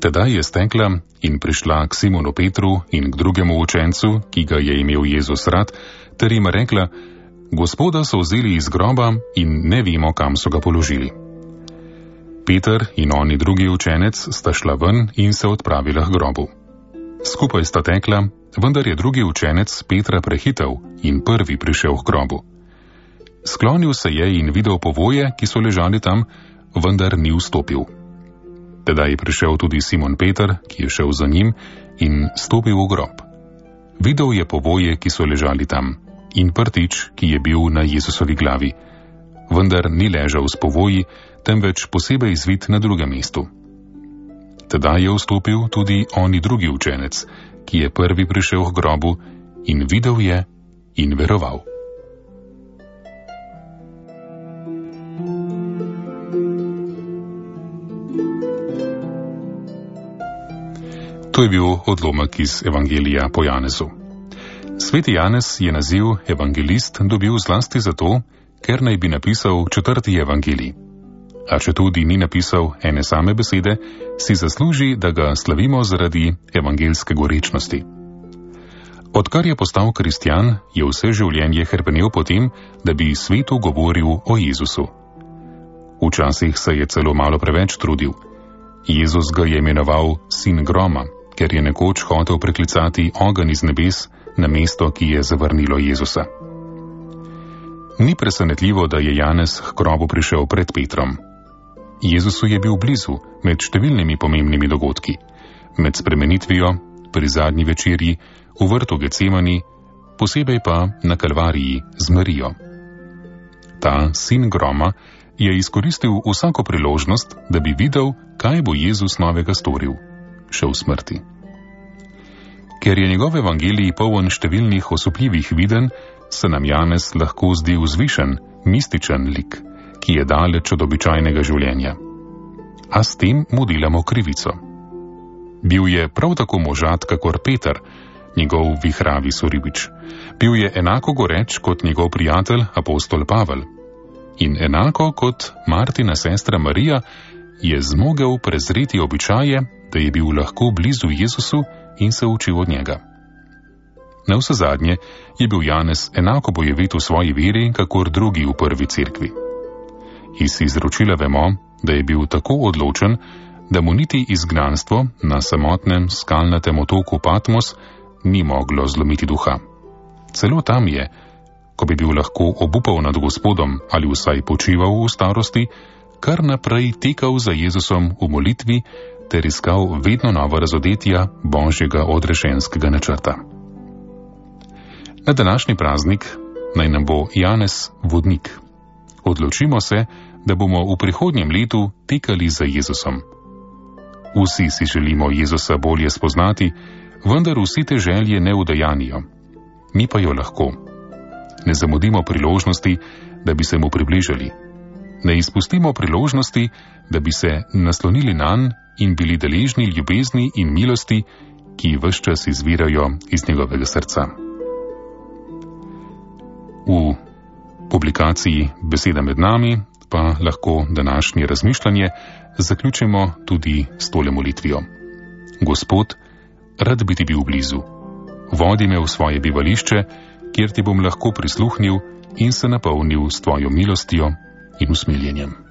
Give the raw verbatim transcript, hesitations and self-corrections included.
Tedaj je stekla in prišla k Simonu Petru in k drugemu učencu, ki ga je imel Jezus rad, ter jim rekla: Gospoda so vzeli iz groba in ne vemo, kam so ga položili. Peter in oni drugi učenec sta šla ven in se odpravila k grobu. Skupaj sta tekla, vendar je drugi učenec Petra prehitel in prvi prišel k grobu. Sklonil se je in videl povoje, ki so ležali tam, vendar ni vstopil. Tedaj je prišel tudi Simon Peter, ki je šel za njim, in stopil v grob. Videl je povoje, ki so ležali tam, in prtič, ki je bil na Jezusovi glavi, vendar ni ležal s povoji, temveč posebej zvit na drugem mestu. Tedaj je vstopil tudi oni drugi učenec, ki je prvi prišel k grobu, in videl je in veroval. To je bil odlomek iz Evangelija po Janezu. Sveti Janez je naziv evangelist dobil zlasti zato, ker naj bi napisal četrti evangelij. A če tudi ni napisal ene same besede, si zasluži, da ga slavimo zaradi evangelske gorečnosti. Odkar je postal kristjan, je vse življenje hrepenel po tem, da bi svetu govoril o Jezusu. Včasih se je celo malo preveč trudil. Jezus ga je imenoval sin groma, ker je nekoč hotel preklicati ogenj iz nebes na mesto, ki je zavrnilo Jezusa. Ni presenetljivo, da je Janez k grobu prišel pred Petrom. Jezusu je bil blizu med številnimi pomembnimi dogodki, med spremenitvijo, pri zadnji večerji, v vrtu Gecemani, posebej pa na Kalvariji z Marijo. Ta sin groma je izkoristil vsako priložnost, da bi videl, kaj bo Jezus novega storil, še v smrti. Ker je njegov evangelij poln številnih osupljivih videnj, se nam Janez lahko zdi vzvišen, mističen lik, ki je daleč od običajnega življenja. A s tem mu delamo krivico. Bil je prav tako možat kakor Peter, njegov vihravi soribič. Bil je enako goreč kot njegov prijatelj apostol Pavel. In enako kot Martina sestra Marija je zmogel prezreti običaje, da je bil lahko blizu Jezusu in se učil od njega. Navsezadnje je bil Janez enako bojevit v svoji veri, kakor drugi v prvi cerkvi. Iz izročila vemo, da je bil tako odločen, da mu niti izgnanstvo na samotnem skalnatem otoku Patmos ni moglo zlomiti duha. Celo tam je, ko bi bil lahko obupal nad Gospodom ali vsaj počival v starosti, kar naprej tekal za Jezusom v molitvi ter iskal vedno nova razodetja Božjega odrešenskega načrta. Na današnji praznik naj nam bo Janez vodnik. Odločimo se, da bomo v prihodnjem letu tekali za Jezusom. Vsi si želimo Jezusa bolje spoznati, vendar vsi te želje ne udejanijo. Mi pa jo lahko. Ne zamudimo priložnosti, da bi se mu približali. Ne izpustimo priložnosti, da bi se naslonili nanj in bili deležni ljubezni in milosti, ki ves čas izvirajo iz njegovega srca. V publikaciji Beseda med nami pa lahko današnje razmišljanje zaključimo tudi s tole molitvijo. Gospod, rad bi ti bil blizu. Vodi me v svoje bivališče, kjer ti bom lahko prisluhnil in se napolnil s tvojo milostjo in usmiljenjem.